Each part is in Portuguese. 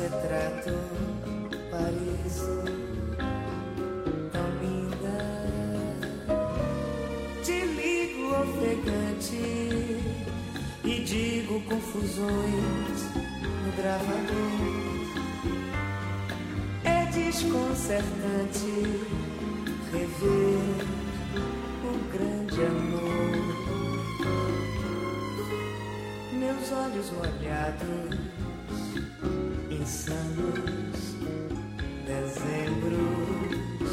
retrato, Paris, tão linda. Te ligo ofegante e digo confusões no gravador. É desconcertante rever o grande amor. Meus olhos molhados, insanos dezembros.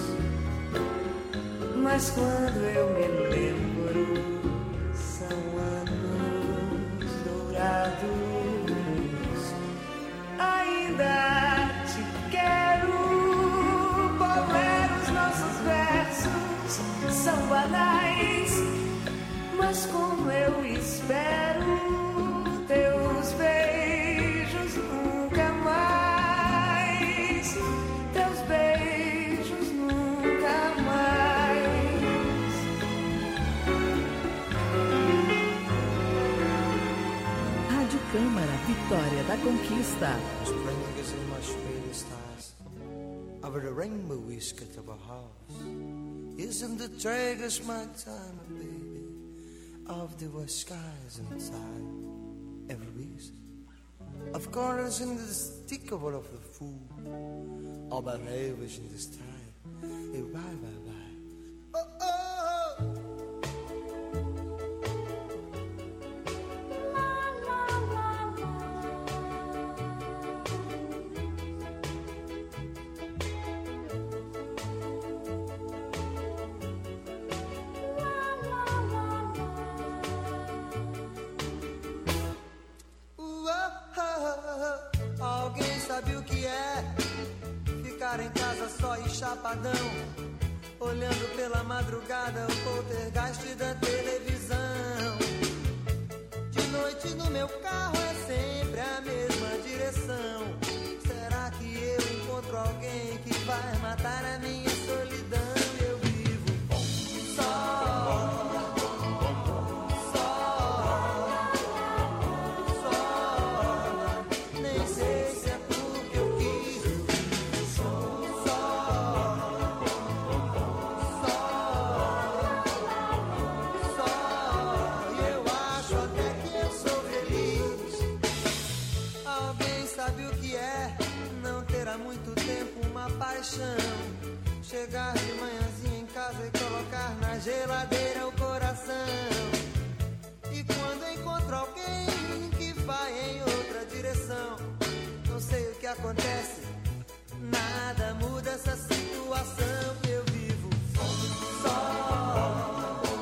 Mas quando eu me lembro, são anos dourados. Ainda te quero, boleros, nossos versos são banais. Mas como eu espero teus beijos nunca mais, teus beijos nunca mais. Rádio Câmara, Vitória da Conquista. Spring is in my spring stars, over the rainbow we scatter our hearts. Isn't the tragus my time, baby, of the west skies and time? Every reason, of course, in the stick of all of the fool, all by ravage in this time, bye, bye, bye. Oh, oh, oh. Alguém sabe o que é ficar em casa só e chapadão, olhando pela madrugada o poltergeist da televisão. De noite no meu carro é sempre a mesma direção. Será que eu encontro alguém que vai matar a minha solidão? Eu vivo só. Chegar de manhãzinha em casa e colocar na geladeira o coração. E quando encontro alguém que vai em outra direção, não sei o que acontece, nada muda essa situação. Eu vivo só.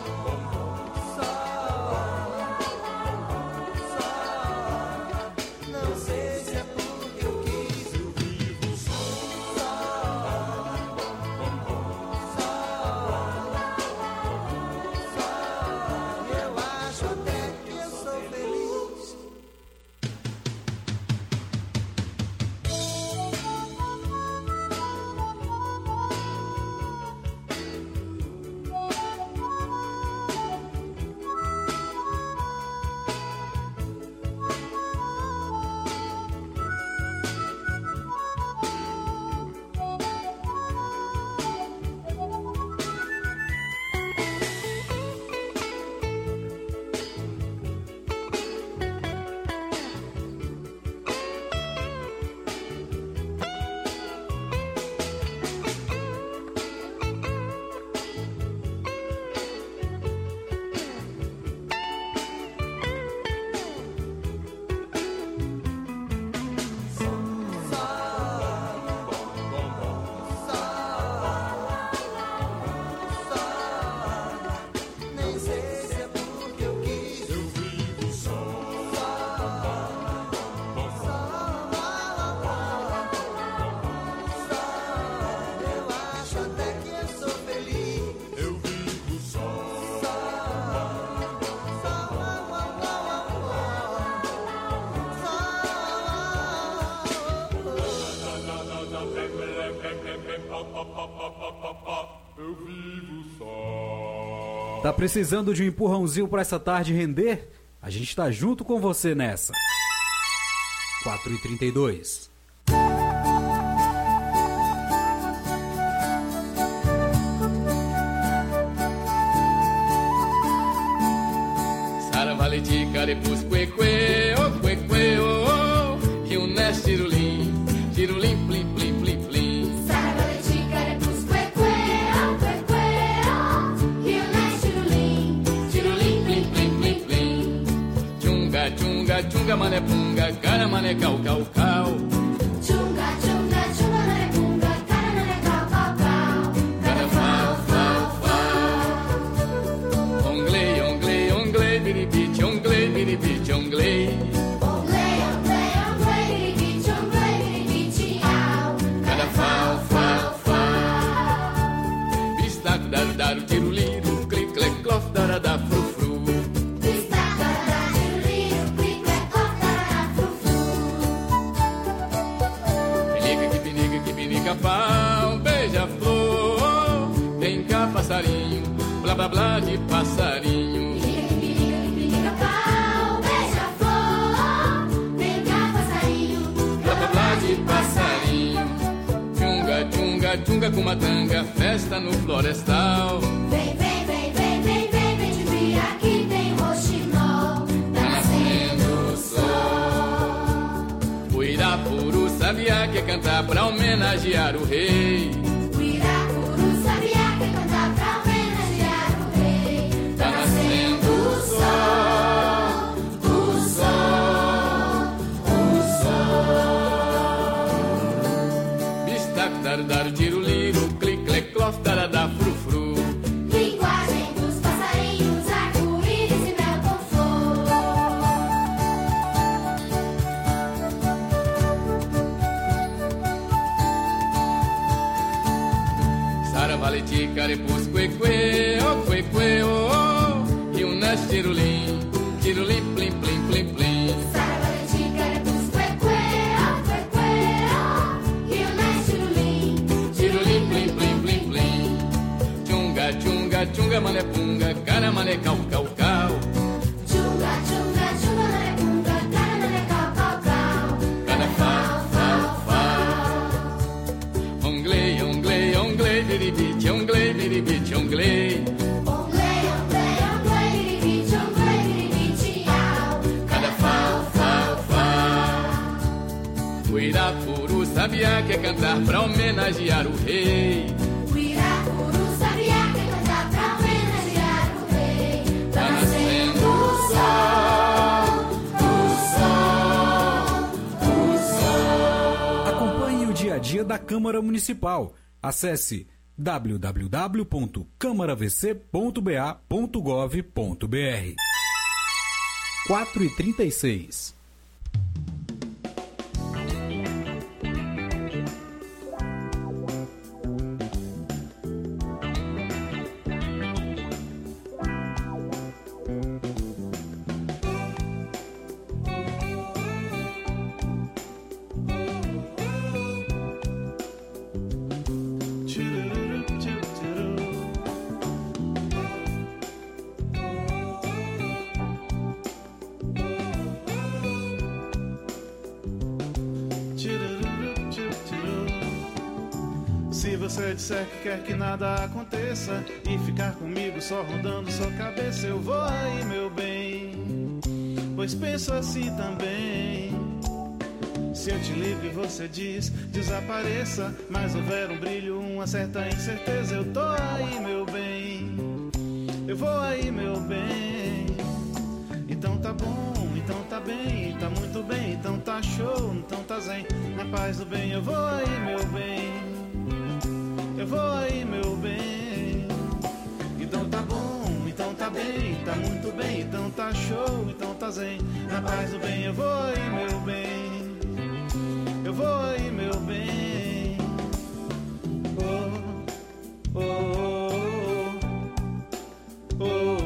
Eu vivo só. Tá precisando de um empurrãozinho pra essa tarde render? A gente tá junto com você nessa. 4h32. carepus, que, oh, Rio Neste, tirulim, tirulim, plim, plim, plim, plim. Sarabalete, carepus, que, oh, Rio Neste, tirulim, tirulim, plim, plim, plim, plim. Tchunga, tchunga, tchunga, mané punga, cara, mané cau, cau, cau. Tchunga, tchunga, tchunga, mané punga, cara, mané cau, cau, cau. Cara, fau, fau, fau. Onglei, onglei, onglei, biribite, onglei, biribite, onglei. Onglei, onglei, onglei, biribite, onglei, biribite, au. Cara, fau, fau, fau. Bistaco, dar, dar, o tiruliru, clic, clec, clof, darada, fru, fru. Bistaco, darada, tiruliru, clic, clec, clof, darada, fru, fru. Pinica, que pinica, pau, beija-flor. Vem cá, passarinho, blá, blá, blá de passarinho. Pinica, pau, beija-flor. Vem cá, passarinho, Blá, blá, blá de passarinho. Tchunga, tchunga, tchunga com uma tanga, festa no florestal. Vem, vem, vem, vem, vem, vem, vem te vir, aqui tem roxinol. Tá nascendo o sol. O Irapuru sabiá que cantar pra homenagear o rei. O Irapuru sabia que cantar pra homenagear o rei. Tá nascendo o sol, o sol, o sol. Bistaco, dar, dar, o tiruliru, clic, clec, clof, darada, fru, fru. Linguagem dos passarinhos, arco-íris e mel com flor. Saravaleti, carepus, que, oh, Rio Neste, tirulim, tirulim, plim, plim, plim, plim. Sarabalete, carepus, que, oh, Rio Neste, tirulim, Tirulim, plim, plim, plim, plim. Tchunga, tchunga, tchunga, mané punga, cara, mané cau, cau, cau. Tchunga, tchunga, tchunga, mané punga, cara, mané cau, cau, cau. Cara, fau, fau, fau. Onglei, onglei, onglei, biribite, onglei, biribite, onglei. Onglei, onglei, onglei, biribite, onglei, biribite, au. Cada fau, fau, fau. O Irapuru sabiá que cantar pra homenagear o rei. O Irapuru sabia que cantar pra homenagear o rei. Tá nascendo o sol, o sol, o sol. Acompanhe o dia a dia da Câmara Municipal. Acesse www.câmaravc.ba.gov.br. 4h36. Se você disser que quer que nada aconteça e ficar comigo só rondando sua cabeça, eu vou aí, meu bem, pois penso assim também. Se eu te ligo e você diz desapareça, mas houver um brilho, uma certa incerteza, eu tô aí, meu bem, eu vou aí, meu bem. Então tá bom, então tá bem, tá muito bem, então tá show, então tá zen. Na paz do bem eu vou aí, meu bem, eu vou aí, meu bem. Então tá bom, então tá bem, tá muito bem, então tá show, então tá zen. Na paz do bem eu vou aí, meu bem, eu vou aí, meu bem. Oh, oh, oh, oh.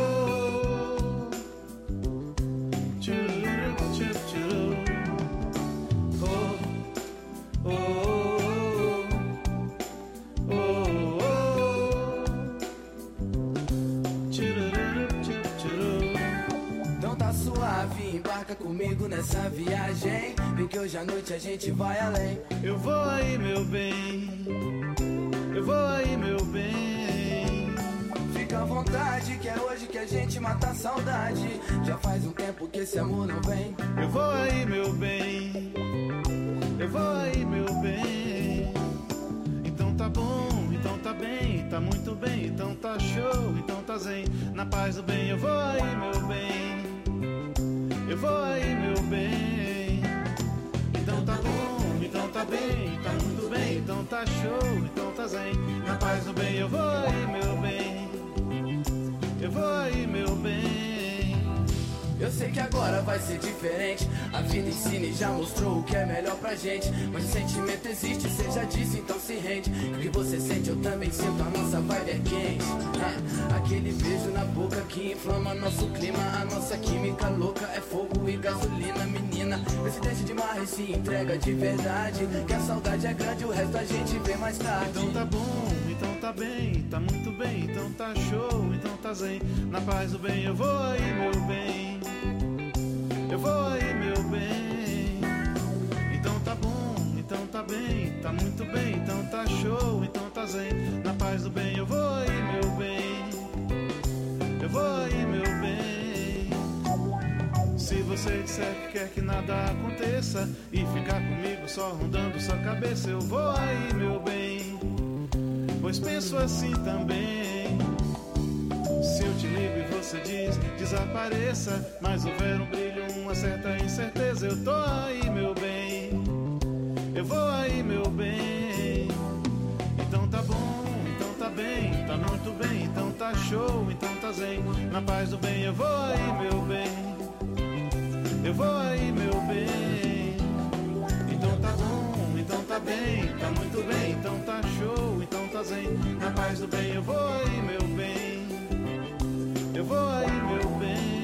Embarca comigo nessa viagem, vem que hoje à noite a gente vai além. Eu vou aí, meu bem, eu vou aí, meu bem. Fica fica à vontade, que é hoje que a gente mata a saudade. Já faz um tempo que esse amor não vem. Eu vou aí, meu bem. Eu vou aí, meu bem. Então tá bom, então tá bem, tá muito bem, então tá show, então tá zen. Na paz do bem, eu vou aí, meu bem. Eu vou aí, meu bem. Então tá bom, então tá bem, tá muito bem, então tá show, então tá zen. Na paz do bem, eu vou aí, meu bem. Eu vou aí, meu bem. Eu sei que agora vai ser diferente. A vida ensina e já mostrou o que é melhor pra gente. Mas o sentimento existe, cê já disse, então se rende. O que você sente eu também sinto, a nossa vibe é quente. Aquele beijo na boca que inflama nosso clima. A nossa química louca é fogo e gasolina. Menina, vê se deixa de marra e se entrega de verdade. Que a saudade é grande, o resto a gente vê mais tarde. Então tá bom, então tá bem, tá muito bem, então tá show, então tá zen. Na paz do bem eu vou aí, meu bem. Eu vou aí, meu bem. Então tá bom, então tá bem, tá muito bem, então tá show, então tá zen. Na paz do bem eu vou aí, meu bem. Eu vou aí, meu bem. Se você disser que quer que nada aconteça e ficar comigo só rondando sua cabeça, eu vou aí, meu bem. Pois penso assim também. Se eu te ligo e você diz desapareça, mas houver um brilho, uma certa incerteza, eu tô aí, meu bem. Eu vou aí, meu bem. Então tá bom, então tá bem, tá muito bem, então tá show, então tá zen. Na paz do bem eu vou aí, meu bem. Eu vou aí, meu bem. Então tá bom, então tá bem, tá muito bem, então tá show, então tá zen. Na paz do bem eu vou aí, meu bem. Eu vou aí, meu bem.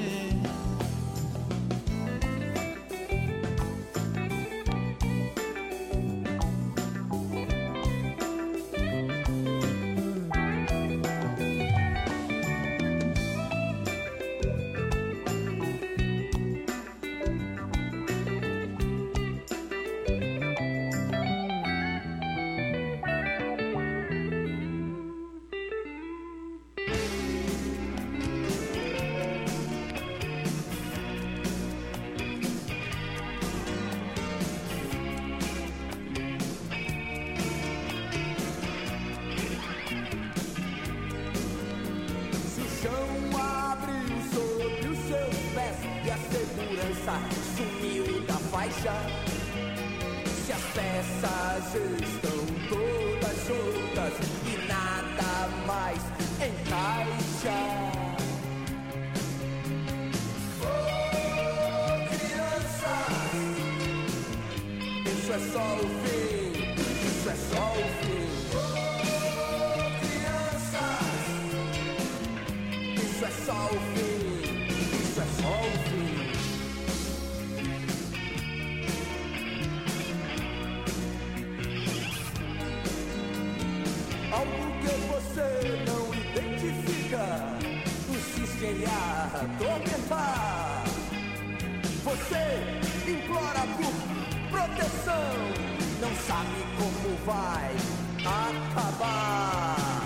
Sumiu da faixa. Se as peças estão todas soltas e nada mais encaixa. Oh, crianças, isso é só o fim. Isso é só o fim. Oh, crianças, isso é só o fim. Isso é só o fim. Algo que você não identifica insiste em atormentar. Você implora por proteção, não sabe como vai acabar.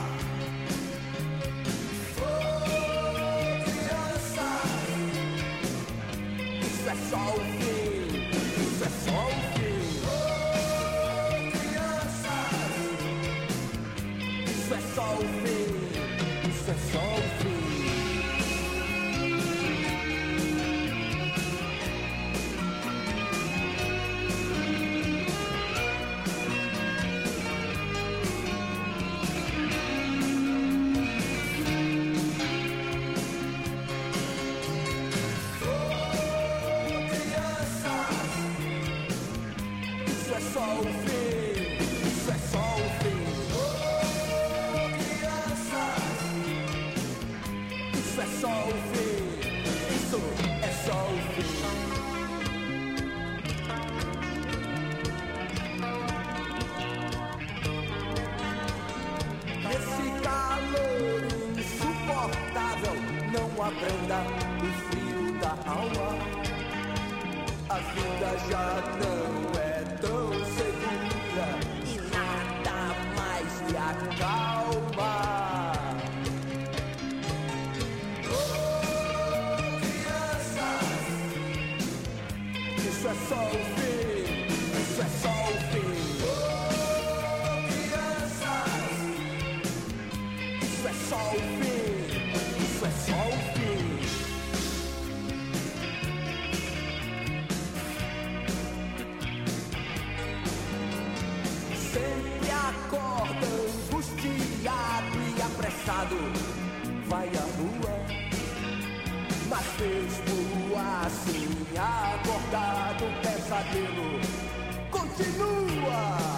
Oh, criança, isso é só o fim. Isso é só o fim. Isso é só o fim, isso é só o fim. Oh, criança, isso é só o fim, isso é só o fim. Isso é só o fim, isso é só o fim. Esse calor insuportável não abranda o frio da alma. A vida já não é tão segura e nada mais lhe acalma. acorda angustiado e apressado, vai à rua, mas mesmo assim acordado, o pesadelo continua.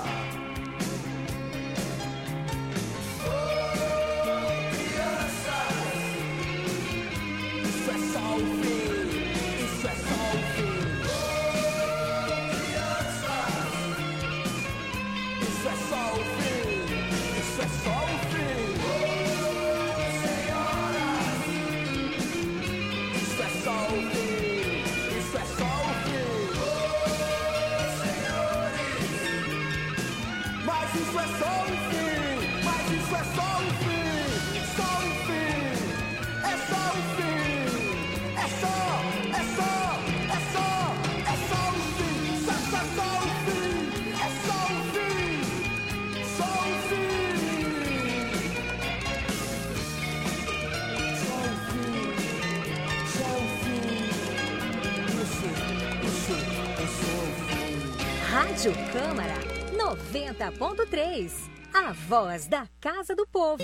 Rádio Câmara 90.3, a voz da Casa do Povo.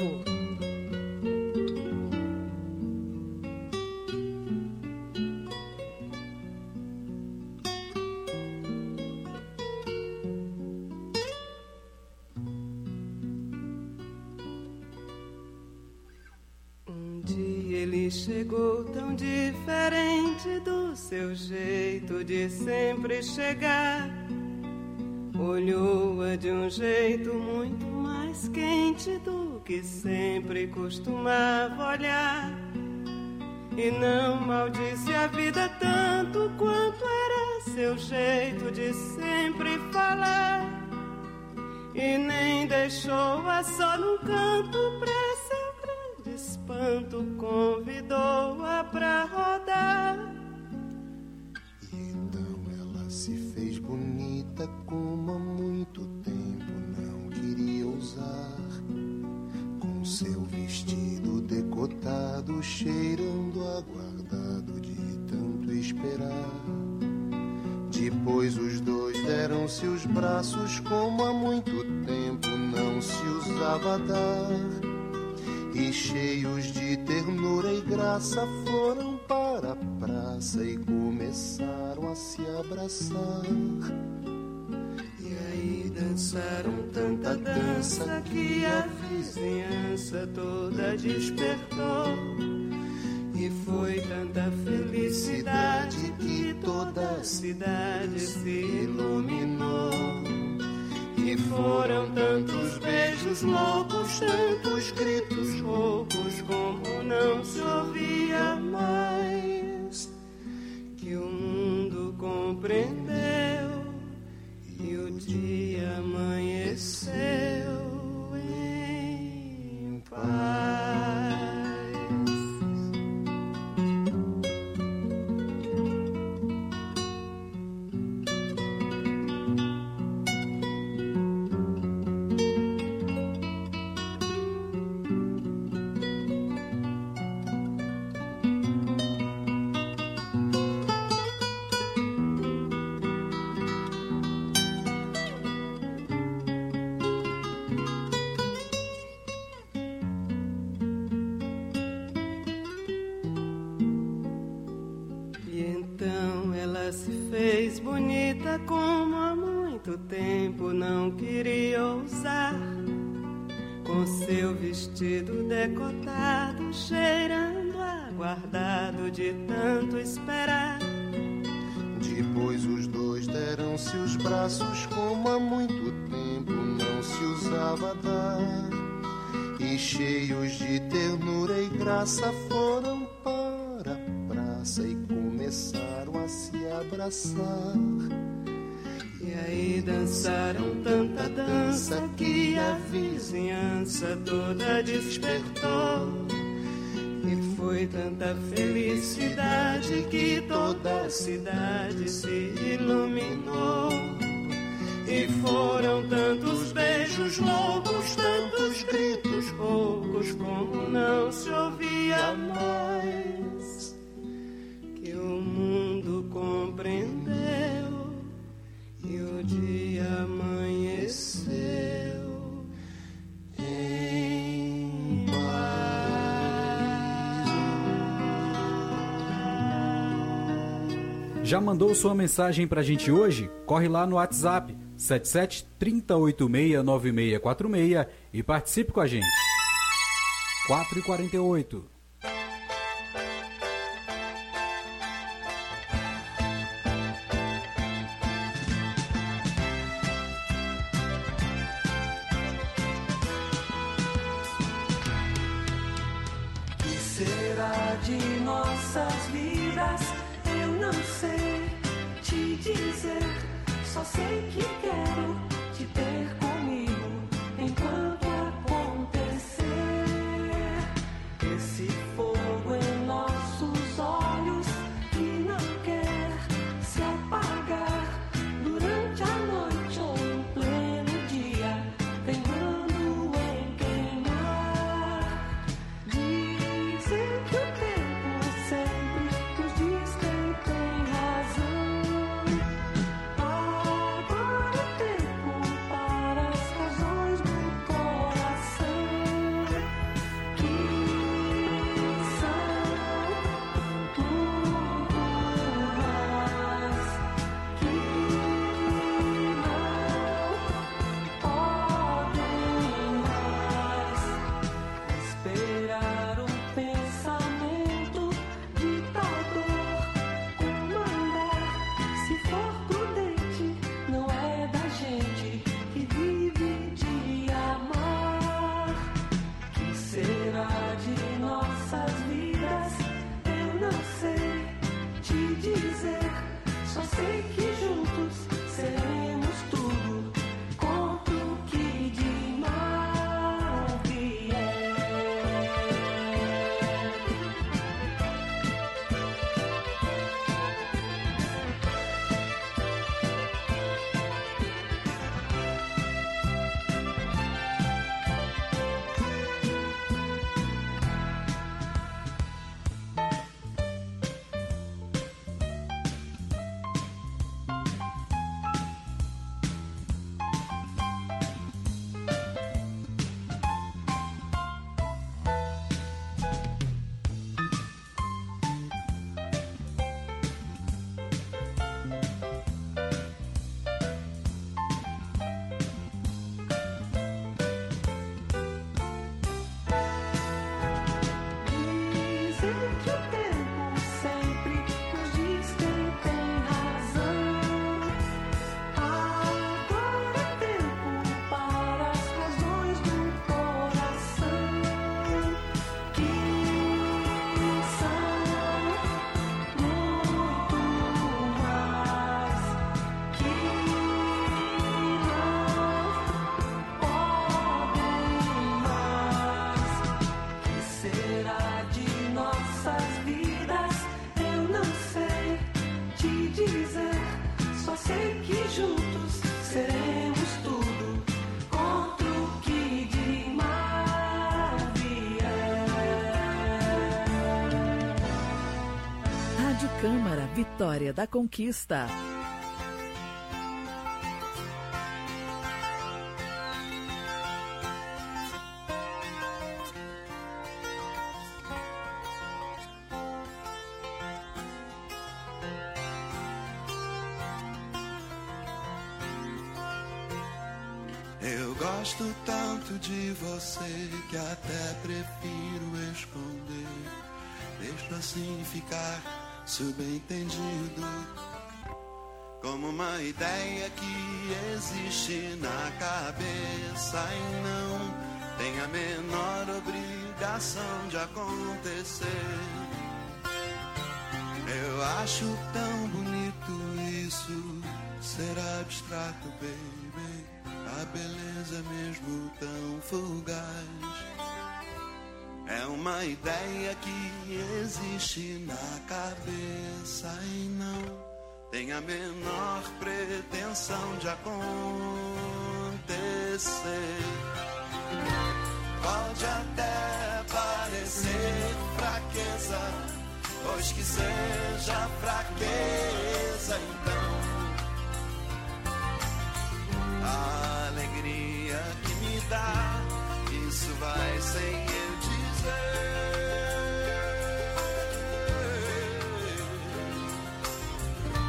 Um dia ele chegou tão diferente do seu jeito de sempre chegar. Olhou-a de um jeito muito mais quente do que sempre costumava olhar. E não maldisse a vida tanto quanto era seu jeito de sempre falar. E nem deixou-a só num canto, pra seu grande espanto convidou-a pra rodar. Se fez bonita como há muito tempo não queria usar, com seu vestido decotado, cheirando aguardado de tanto esperar. Depois os dois deram-se os braços como há muito tempo não se usava dar, e cheios de ternura e graça foram para a praça e começaram a se abraçar. E aí dançaram tanta dança que a vizinhança toda despertou. E foi tanta felicidade que toda a cidade se iluminou. E foram tantos beijos loucos, tantos gritos roucos, como não se ouvia mais, que o mundo compreendeu e o dia amanheceu em paz. Bonita como há muito tempo não queria usar, com seu vestido decotado, cheirando aguardado de tanto esperar. Depois os dois deram-se os braços como há muito tempo não se usava dar, e cheios de ternura e graça foram para a praça e começaram a se abraçar. E aí dançaram tanta dança que a vizinhança toda despertou. E foi tanta felicidade que toda a cidade se iluminou. E foram tantos beijos loucos, tantos gritos roucos, como não se ouvia mais, que o mundo compreendeu e o dia amanheceu Já mandou sua mensagem pra gente hoje? Corre lá no WhatsApp 77 3086 9646 e participe com a gente. 4h48. Que será de nossas vidas? Eu não sei te dizer. Só sei que quero te ter comigo enquanto acontecer esse fogo em nossos olhos que não quer se apagar durante a noite ou em pleno dia, teimando em queimar. Dizem que o tempo sempre nos diz quem tem razão. Agora o tempo para as razões do coração, que são tudo mais, que não podem mais esperar um pensamento ditador comandar. Se for prudente, não é da gente que vive de amar. Que será de nossas vidas? Eu não sei te dizer. Só sei que juntos seremos tudo contra o que de mal vier. Dizem que o tempo sempre nos diz quem tem razão. Agora é tempo para as razões do coração, que são muito mais, que não podem mais. Que será de nossas vidas? Eu não sei te dizer. Só sei que juntos seremos tudo contra o que de mal vier. Rádio Câmara, Vitória da Conquista. Eu gosto tanto de você que até prefiro esconder. Deixo assim ficar subentendido, como uma ideia que existe na cabeça e não tem a menor obrigação de acontecer. Eu acho tão bonito isso, ser abstrato, baby. A beleza é mesmo tão fugaz. É uma ideia que existe na cabeça e não tem a menor pretensão de acontecer. Pode até parecer fraqueza, pois que seja fraqueza, então a alegria que me dá, isso vai sem eu dizer.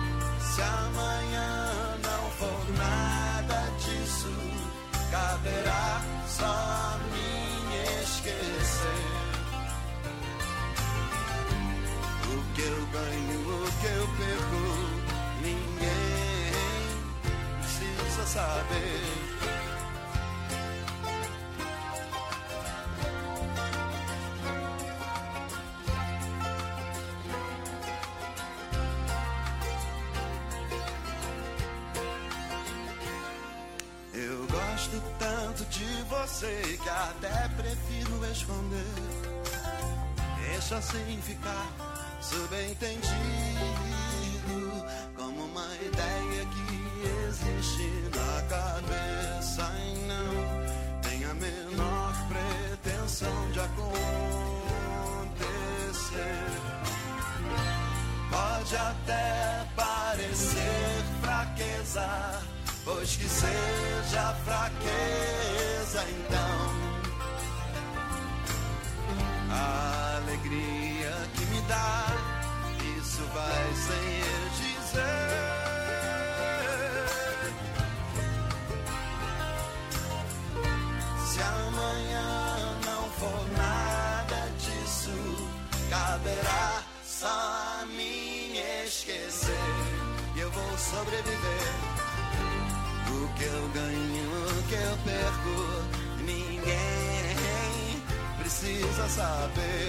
eu ganho, o que eu perco, ninguém precisa saber. Eu gosto tanto de você que até prefiro esconder. Deixa assim ficar subentendido, como uma ideia que existe na cabeça e não tem a menor pretensão de acontecer. Pode até parecer fraqueza, pois que seja fraqueza, então a alegria que me dá, isso vai sem eu dizer. Se amanhã não for nada disso, caberá só a mim esquecer, e eu vou sobreviver. O que eu ganho, o que eu perco, ninguém precisa saber.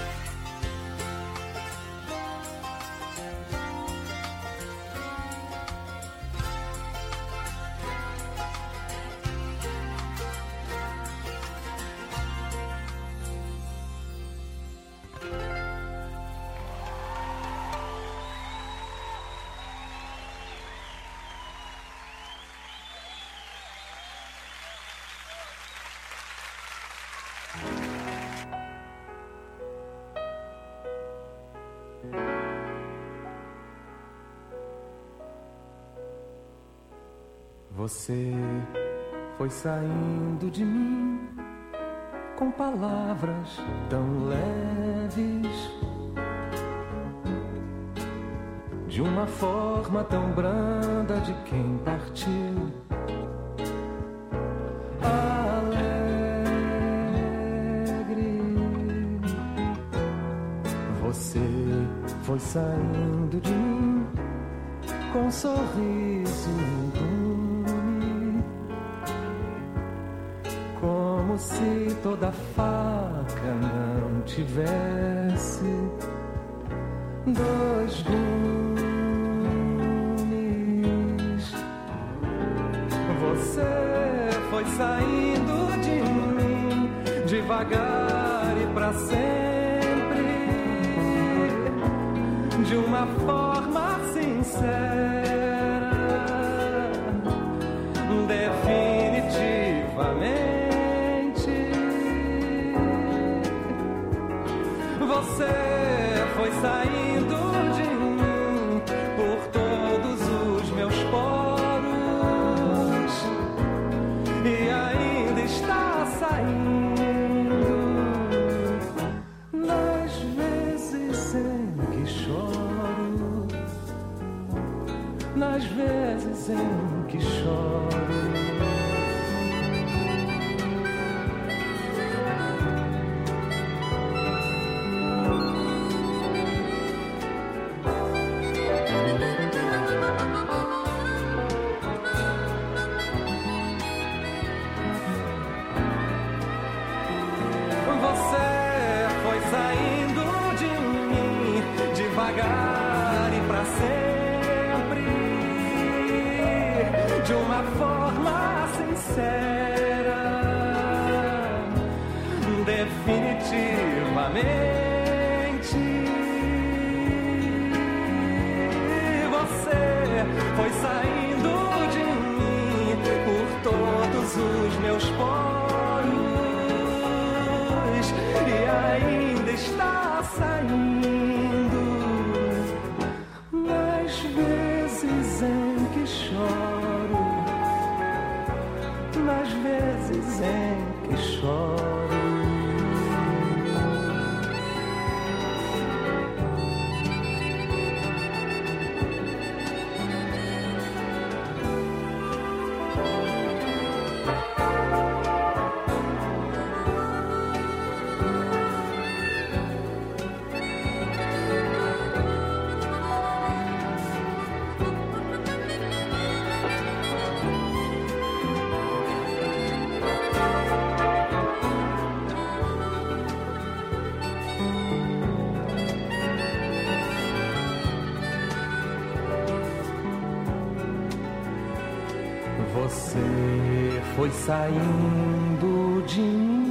Você foi saindo de mim com palavras tão leves, de uma forma tão branda de quem partiu. Alegre, você foi saindo de mim com um sorriso impune, como se toda faca não tivesse dois gumes. Você foi saindo de mim devagar e pra sempre, de uma forma sincera, definitivamente. Você foi saindo de mim por todos os meus poros e ainda está saindo nas vezes em que choro, nas vezes em que choro. Devagar e pra sempre, de uma forma sincera, definitivamente. Você foi saindo de mim por todos os meus poros e ainda está saindo nas vezes em que choro, nas vezes em que choro. foi saindo de mim.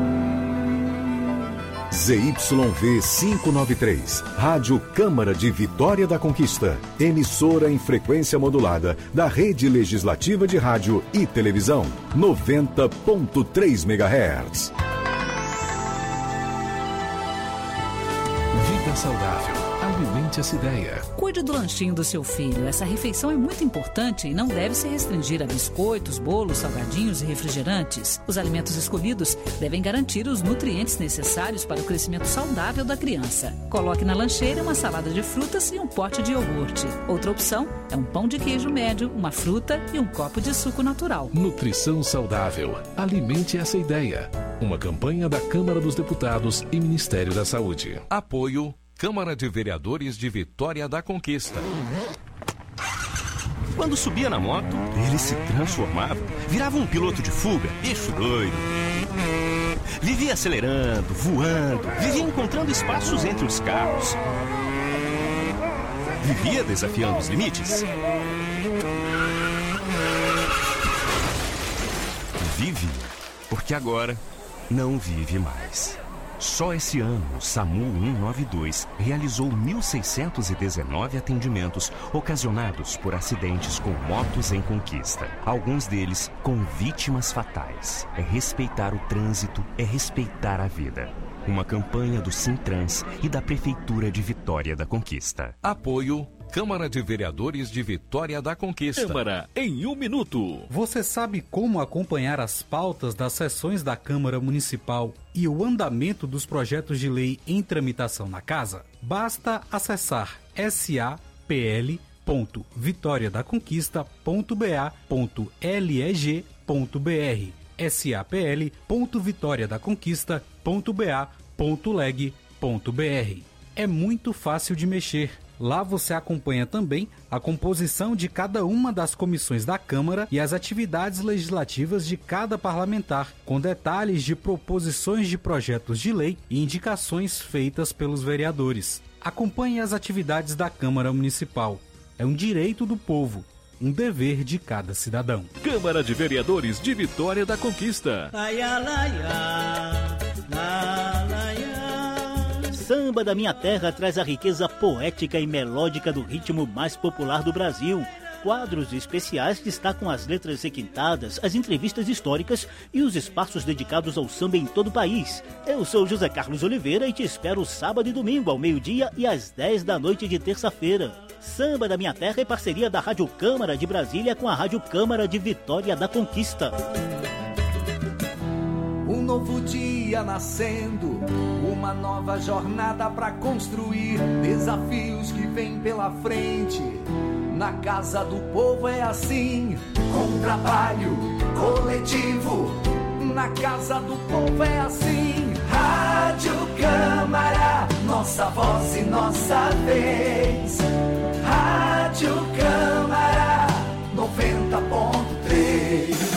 ZYV 593, Rádio Câmara de Vitória da Conquista, emissora em frequência modulada da Rede Legislativa de Rádio e Televisão, 90.3 MHz. Vida saudável. Alimente essa ideia. Cuide do lanchinho do seu filho. Essa refeição é muito importante e não deve se restringir a biscoitos, bolos, salgadinhos e refrigerantes. Os alimentos escolhidos devem garantir os nutrientes necessários para o crescimento saudável da criança. Coloque na lancheira uma salada de frutas e um pote de iogurte. Outra opção é um pão de queijo médio, uma fruta e um copo de suco natural. Nutrição saudável. Alimente essa ideia. Uma campanha da Câmara dos Deputados e Ministério da Saúde. Apoio Câmara de Vereadores de Vitória da Conquista. Quando subia na moto, ele se transformava, virava um piloto de fuga, eixo doido. Vivia acelerando, voando, vivia encontrando espaços entre os carros. Vivia desafiando os limites. Vive, porque agora não vive mais. Só esse ano, o SAMU 192 realizou 1.619 atendimentos ocasionados por acidentes com motos em conquista. Alguns deles com vítimas fatais. É respeitar o trânsito, é respeitar a vida. Uma campanha do Sintrans e da Prefeitura de Vitória da Conquista. Apoio Câmara de Vereadores de Vitória da Conquista. Câmara em 1 minuto. Você sabe como acompanhar as pautas das sessões da Câmara Municipal e o andamento dos projetos de lei em tramitação na Casa? Basta acessar sapl.vitoriadaconquista.ba.leg.br sapl.vitoriadaconquista.ba.leg.br. É muito fácil de mexer. Lá você acompanha também a composição de cada uma das comissões da Câmara e as atividades legislativas de cada parlamentar, com detalhes de proposições de projetos de lei e indicações feitas pelos vereadores. Acompanhe as atividades da Câmara Municipal. É um direito do povo, um dever de cada cidadão. Câmara de Vereadores de Vitória da Conquista. Samba da Minha Terra traz a riqueza poética e melódica do ritmo mais popular do Brasil. Quadros especiais destacam as letras requintadas, as entrevistas históricas e os espaços dedicados ao samba em todo o país. Eu sou José Carlos Oliveira e te espero sábado e domingo ao meio-dia e às 10 da noite de terça-feira. Samba da Minha Terra é parceria da Rádio Câmara de Brasília com a Rádio Câmara de Vitória da Conquista. Um novo dia nascendo, uma nova jornada pra construir, desafios que vêm pela frente. Na Casa do Povo é assim, com trabalho coletivo. Na Casa do Povo é assim. Rádio Câmara, nossa voz e nossa vez. Rádio Câmara 90.3.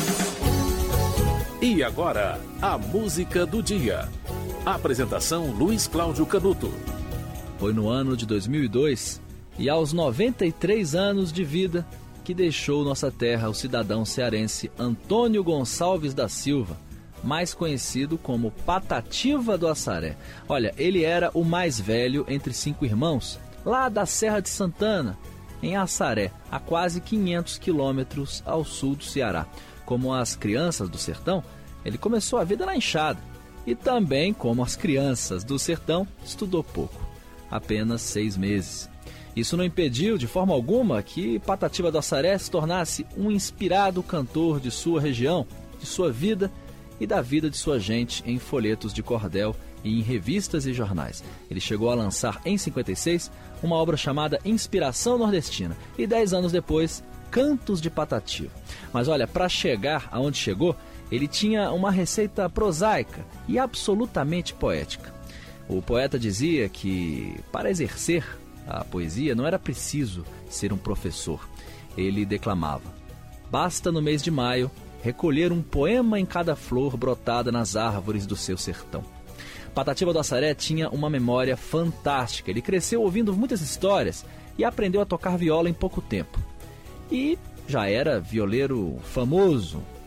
E agora, a música do dia. Apresentação Luiz Cláudio Canuto. Foi no ano de 2002 e aos 93 anos de vida que deixou nossa terra o cidadão cearense Antônio Gonçalves da Silva, mais conhecido como Patativa do Assaré. Olha, ele era o mais velho entre 5 irmãos, lá da Serra de Santana, em Assaré, a quase 500 quilômetros ao sul do Ceará. Como as crianças do sertão, ele começou a vida na enxada. E também, como as crianças do sertão, estudou pouco, apenas 6 meses. Isso não impediu, de forma alguma, que Patativa do Assaré se tornasse um inspirado cantor de sua região, de sua vida e da vida de sua gente em folhetos de cordel e em revistas e jornais. Ele chegou a lançar, em 56, uma obra chamada Inspiração Nordestina e 10 anos depois, Cantos de Patativa. Mas olha, para chegar aonde chegou, ele tinha uma receita prosaica e absolutamente poética. O poeta dizia que, para exercer a poesia, não era preciso ser um professor. Ele declamava: basta no mês de maio recolher um poema em cada flor brotada nas árvores do seu sertão. Patativa do Assaré tinha uma memória fantástica. Ele cresceu ouvindo muitas histórias e aprendeu a tocar viola em pouco tempo. E já era violeiro famoso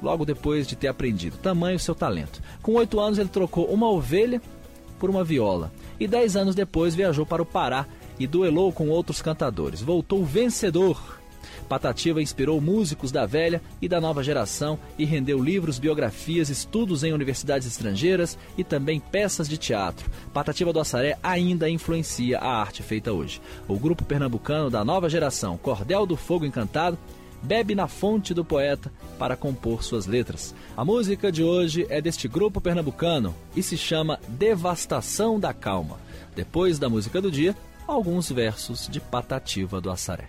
logo depois de ter aprendido. Tamanho seu talento. Com 8 anos ele trocou uma ovelha por uma viola. E 10 anos depois viajou para o Pará e duelou com outros cantadores. Voltou vencedor. Patativa inspirou músicos da velha e da nova geração e rendeu livros, biografias, estudos em universidades estrangeiras e também peças de teatro. Patativa do Assaré ainda influencia a arte feita hoje. O grupo pernambucano da nova geração, Cordel do Fogo Encantado, bebe na fonte do poeta para compor suas letras. A música de hoje é deste grupo pernambucano e se chama Devastação da Calma. Depois da música do dia, alguns versos de Patativa do Assaré.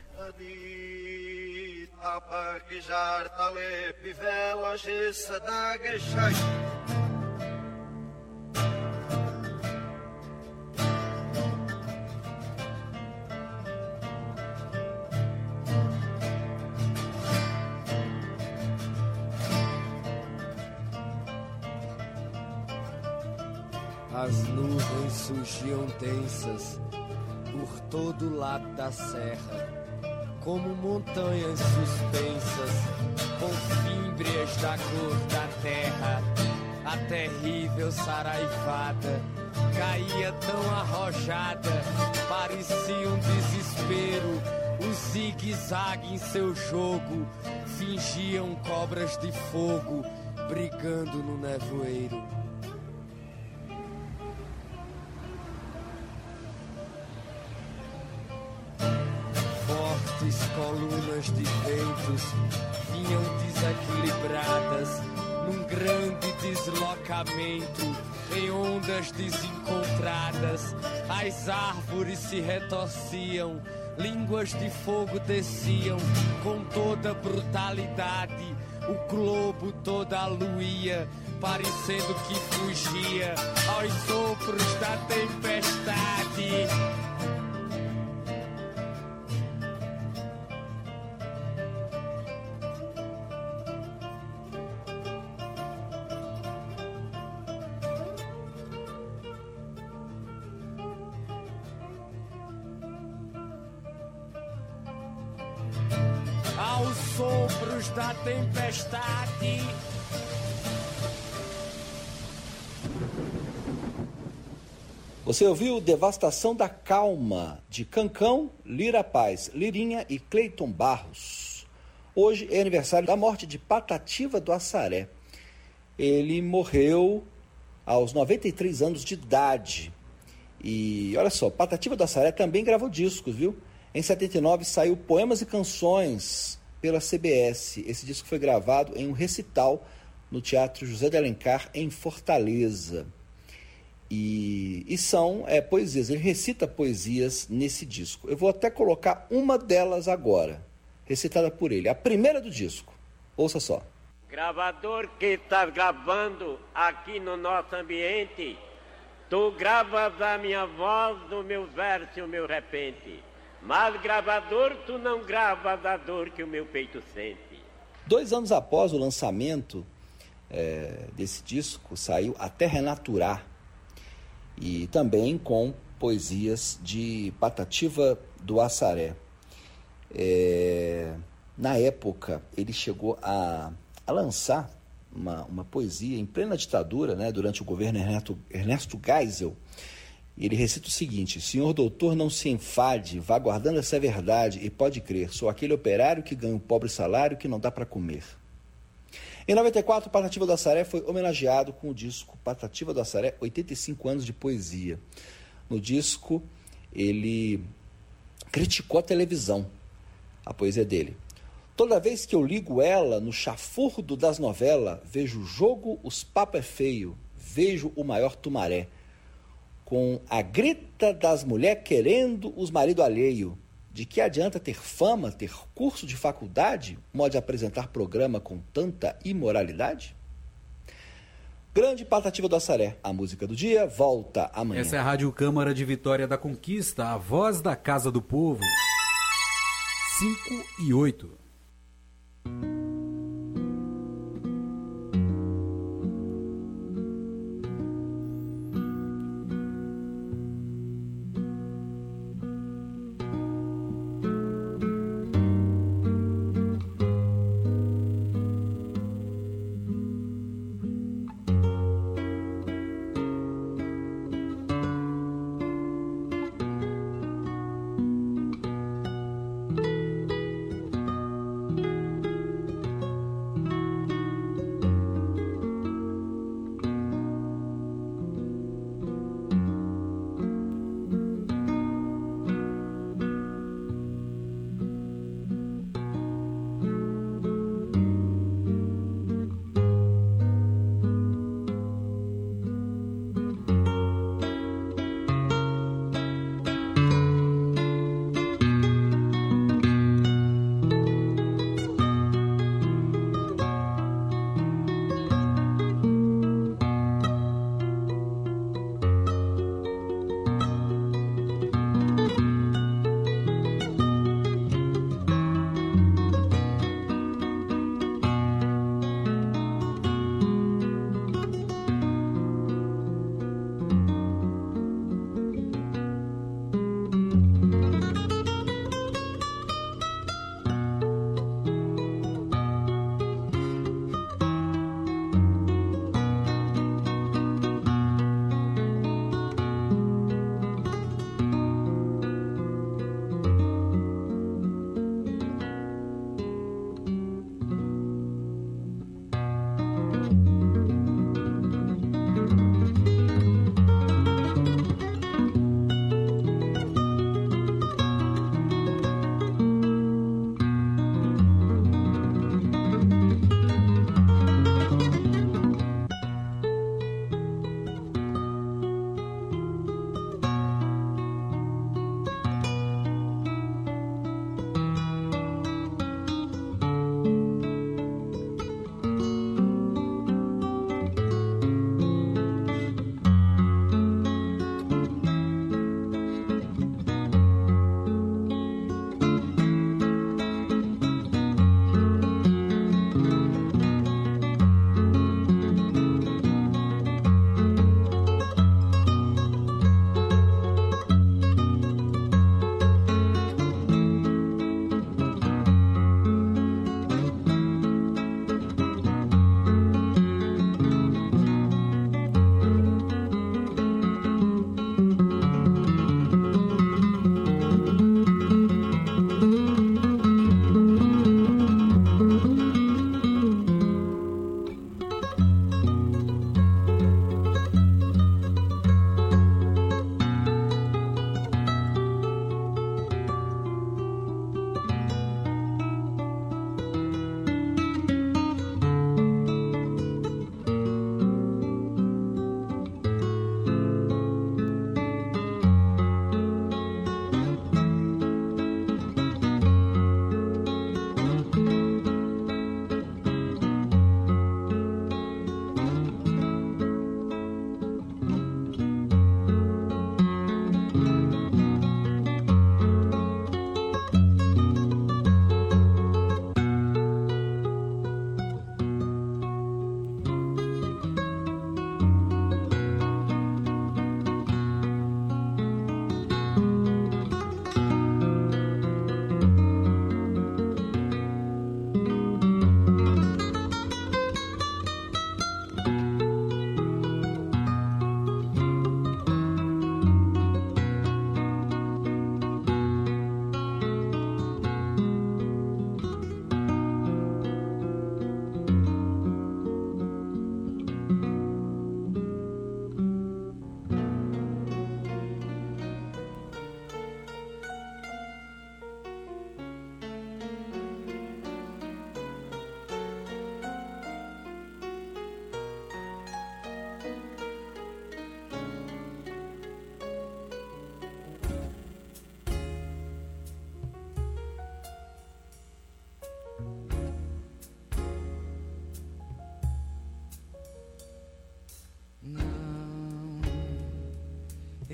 As nuvens surgiam tensas por todo lado da serra, como montanhas suspensas, com fímbrias da cor da terra. A terrível saraivada caía tão arrojada, parecia um desespero. O zigue-zague em seu jogo fingiam cobras de fogo brigando no nevoeiro. Colunas de ventos vinham desequilibradas num grande deslocamento, em ondas desencontradas. As árvores se retorciam, línguas de fogo desciam com toda brutalidade. O globo toda aluía, parecendo que fugia aos sopros da tempestade. Aos sopros da tempestade. Você ouviu Devastação da Calma, de Cancão, Lira Paz, Lirinha e Cleiton Barros. Hoje é aniversário da morte de Patativa do Assaré. Ele morreu aos 93 anos de idade. E olha só, Patativa do Assaré também gravou discos, viu? Em 79 saiu Poemas e Canções pela CBS. Esse disco foi gravado em um recital no Teatro José de Alencar, em Fortaleza. E são poesias, ele recita poesias nesse disco. Eu vou até colocar uma delas agora, recitada por ele, a primeira do disco. Ouça só. Gravador que está gravando aqui no nosso ambiente, tu gravas a minha voz, o meu verso e o meu repente. Mas gravador, tu não gravas a dor que o meu peito sente. 2 anos após o lançamento desse disco, saiu Até Renaturar, e também com poesias de Patativa do Assaré. Na época, ele chegou a lançar uma poesia em plena ditadura, né, durante o governo Ernesto Geisel. Ele recita o seguinte: senhor doutor, não se enfade, vá guardando essa verdade e pode crer, sou aquele operário que ganha um pobre salário que não dá para comer. Em 94, Patativa do Assaré foi homenageado com o disco Patativa do Assaré, 85 anos de poesia. No disco, ele criticou a televisão, a poesia dele. Toda vez que eu ligo ela no chafurdo das novelas, vejo o jogo, os papo é feio, vejo o maior tumaré. Com a grita das mulheres querendo os marido alheio. De que adianta ter fama, ter curso de faculdade, modo de apresentar programa com tanta imoralidade? Grande Patativa do Assaré. A música do dia volta amanhã. Essa é a Rádio Câmara de Vitória da Conquista, a voz da Casa do Povo. 5:08.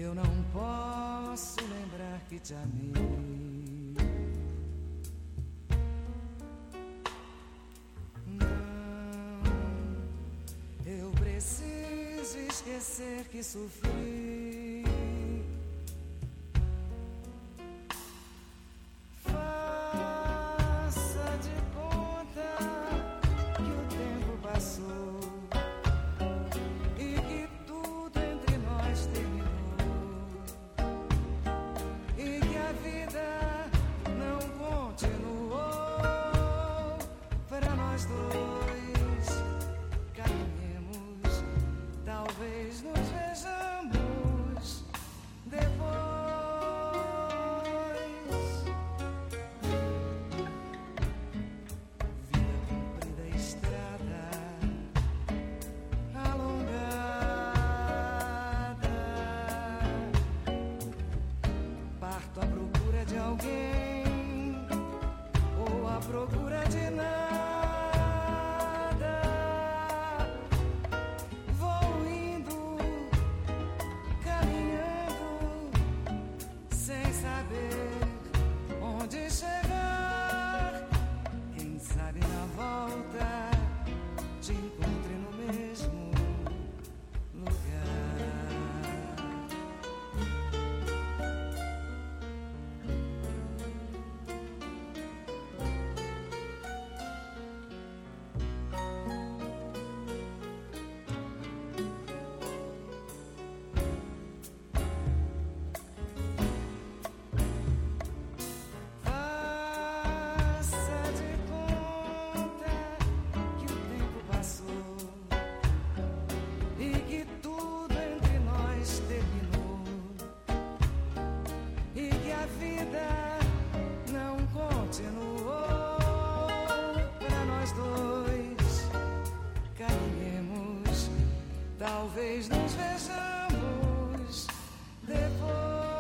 eu não posso lembrar que te amei. Não, eu preciso esquecer que sofri. Faça de conta que o tempo passou e que tudo entre nós terminou e que a vida não continuou para nós dois. Caminhemos, talvez nos vejamos depois. À procura de alguém ou à procura de nada, vou indo, caminhando, sem saber onde chegar. Quem sabe na volta te encontre no mesmo lugar. Talvez nos vejamos depois.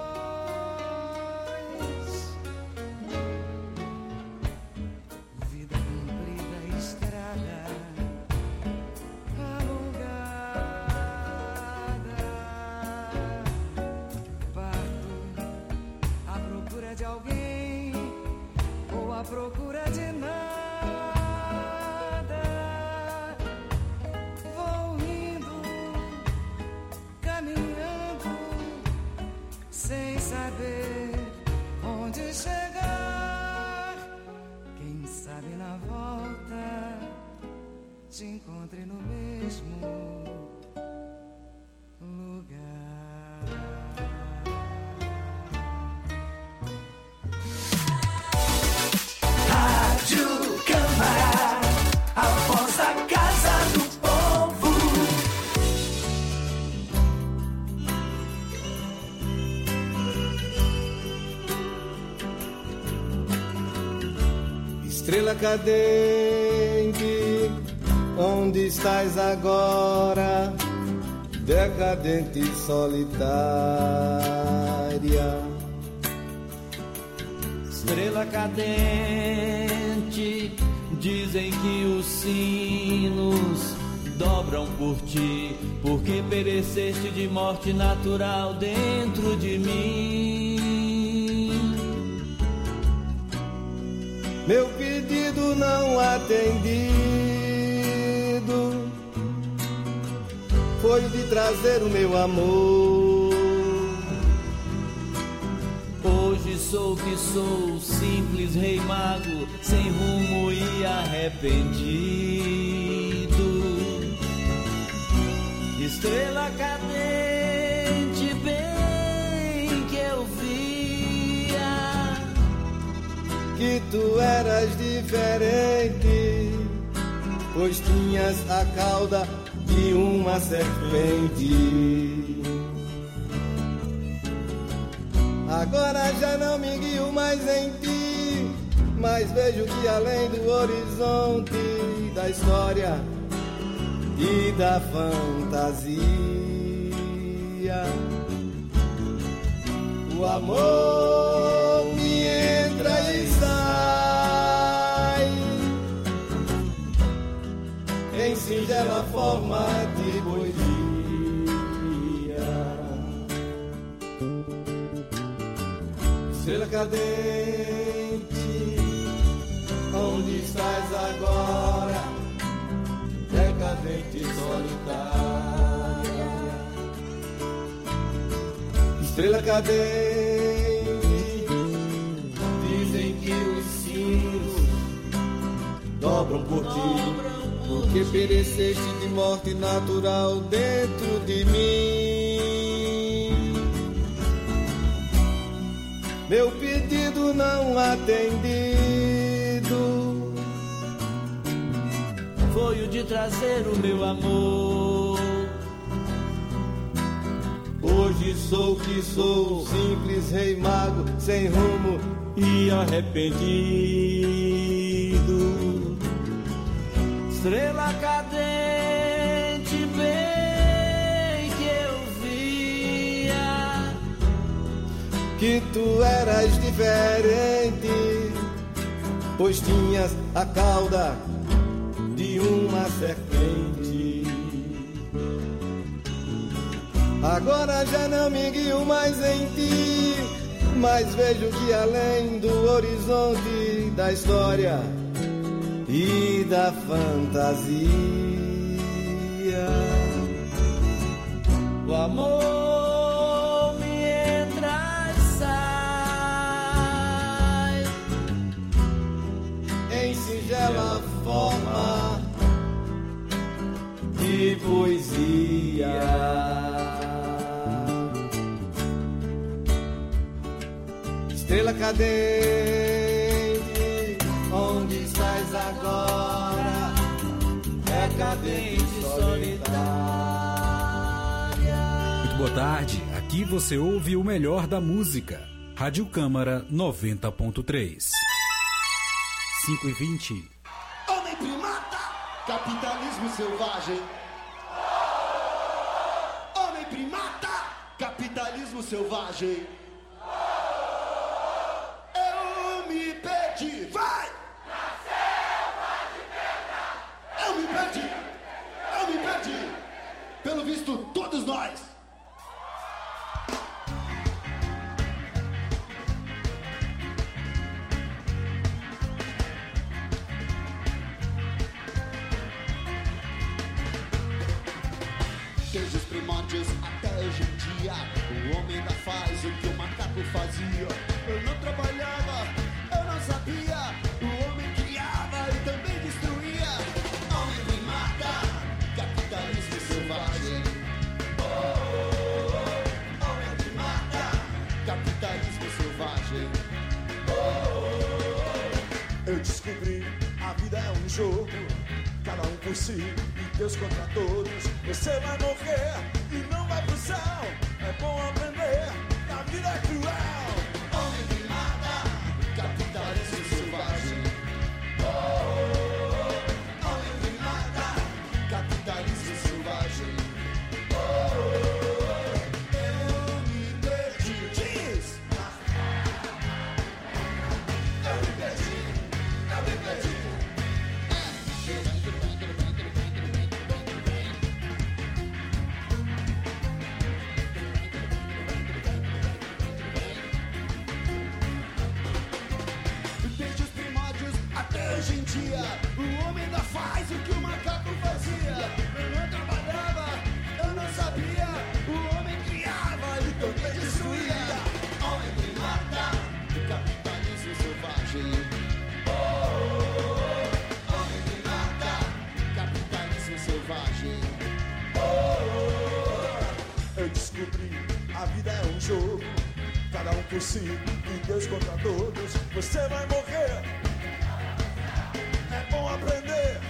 Vida comprida, estrada alongada. Parto à procura de alguém ou à procura de nada. Sem saber onde chegar, quem sabe na volta te encontre no mesmo lugar. Rádio Câmara, a voz da Casa do Povo. Estrela cadente, onde estás agora? Decadente e solitária. Estrela cadente, dizem que os sinos dobram por ti, porque pereceste de morte natural dentro de mim. Meu pedido não atendido foi de trazer o meu amor. Hoje sou que sou, simples rei mago, sem rumo e arrependido. Estrela cadente, bem que eu via que tu eras diferente, pois tinhas a cauda de uma serpente. Agora já não me guio mais em ti, mas vejo que além do horizonte da história e da fantasia, o amor me entra e sai em singela forma de poesia. Estrela cadente, onde estás agora? Decadente e solitária. Estrela cadente, dizem que os sinos dobram por ti, porque pereceste de morte natural dentro de mim. Meu pedido não atendido foi o de trazer o meu amor. Hoje sou o que sou, simples rei mago, sem rumo e arrependido. Estrela cadente, bem que eu via que tu eras diferente, pois tinhas a cauda de uma serpente. Agora já não me guio mais em ti, mas vejo que além do horizonte da história e da fantasia, o amor me entra e sai em singela forma de poesia. Estrela cadente, onde estás agora? Decadente e solitária. Muito boa tarde, aqui você ouve o melhor da música. Rádio Câmara 90.3. 5h20. Homem primata, capitalismo selvagem. Homem primata, capitalismo selvagem. Eu me perdi, vai! Na selva de pedra. Eu me perdi. Pelo visto, todos nós. Desde os primórdios até hoje em dia, o homem ainda faz o que o macaco fazia. Eu não trabalhava, eu não sabia. O homem criava e também destruía. Homem primata, capitalismo selvagem. Oh, oh, oh. Homem primata, capitalismo selvagem. Oh, oh, oh. Eu descobri, a vida é um jogo. Cada um por si e Deus contra todos. Você vai morrer e não vai pro céu. É bom aprender, a vida é cruel. Homem primata, capitalismo selvagem. Oh, oh, oh. Homem primata, capitalismo selvagem. Oh, oh, oh. Eu me perdi. Diz! Eu me perdi. Desde os primórdios até hoje em dia, o homem ainda faz o que o macaco fazia. Eu não trabalhava, eu não sabia. O homem criava e também destruía. Homem primata, capitalismo selvagem. Oh, oh, oh. Homem primata, capitalismo selvagem. Oh, oh, oh. Eu descobri, a vida é um jogo. Cada um por si e Deus contra todos. Você vai morrer. É bom aprender.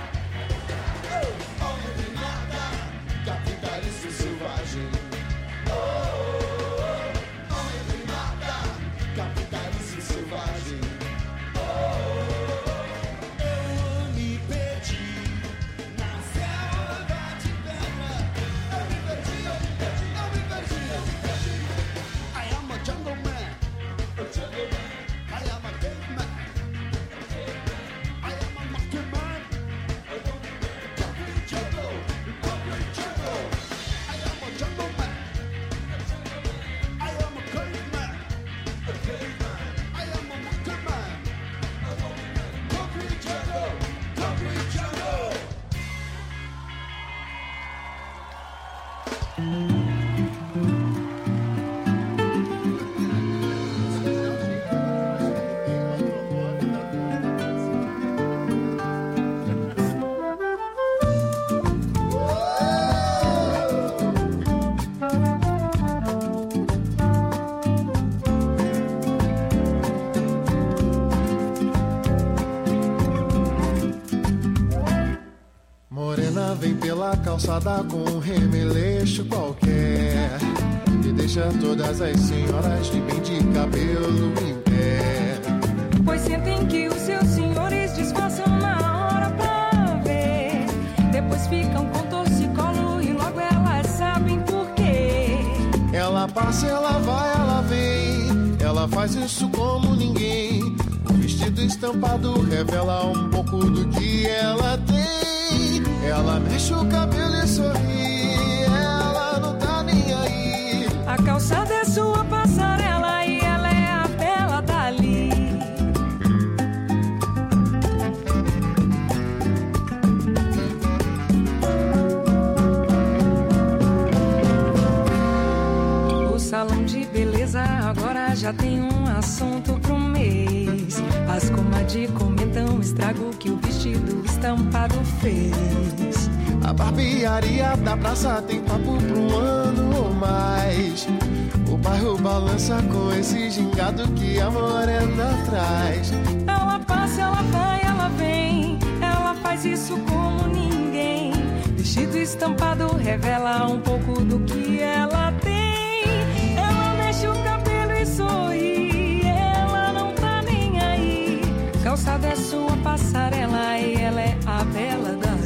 Oh. Homem primata, capitalismo selvagem. Oh, oh, oh. Homem primata, capitalismo selvagem. Oh, oh, oh. Eu me perdi na selva de pedra. Eu me perdi. I am a jungle man. I am a caveman. I am a monkey man. Vem pela calçada com um remeleixo qualquer e deixa todas as senhoras de bem de cabelo em pé. Pois sentem que os seus senhores disfarçam na hora pra ver. Depois ficam com torcicolo e logo elas sabem por quê. Ela passa, ela vai, ela vem. Ela faz isso como ninguém. O vestido estampado revela um pouco do que ela tem. Ela mexe o cabelo e sorri, ela não tá nem aí. A calçada é sua passarela e ela é a bela dali. O salão de beleza agora já tem um assunto pro mês. As comadres comentam o estrago que o vestido estampado fez. A barbearia da praça tem papo pra um ano ou mais. O bairro balança com esse gingado que a morena traz. Ela passa, ela vai, ela vem. Ela faz isso como ninguém. Vestido estampado revela um pouco do que ela tem. Ela mexe o cabelo e sorri, ela não tá nem aí. Calçada é sua passarela e ela é a bela dali.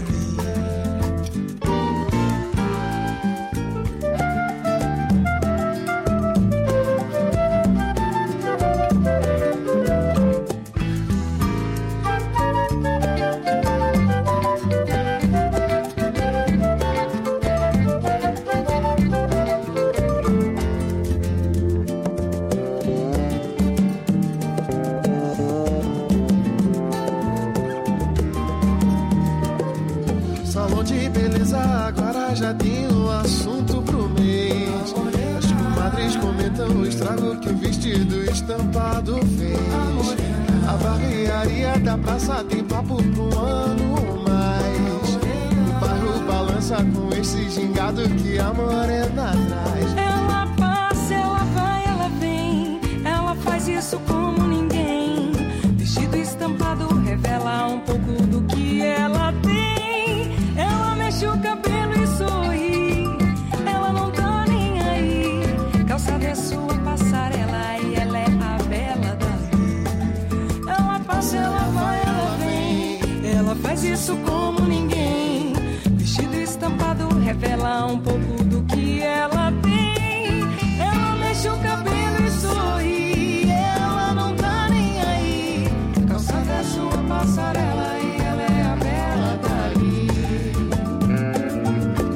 Agora já tem um assunto pro mês. As comadres comentam o estrago que o vestido estampado fez. A barbearia da praça tem papo pro um ano ou mais. O bairro balança com esse gingado que a morena traz. Ela passa, ela vai, ela vem. Ela faz isso como ninguém. Vestido estampado revela um pouco do que ela tem. Ela mexe o cabelo e sorri, ela não tá nem aí. Calçada é sua passarela e ela é a bela dali. Ela passa, ela vai, ela vem. Ela faz isso como ninguém. Vestido estampado revela um pouco do que ela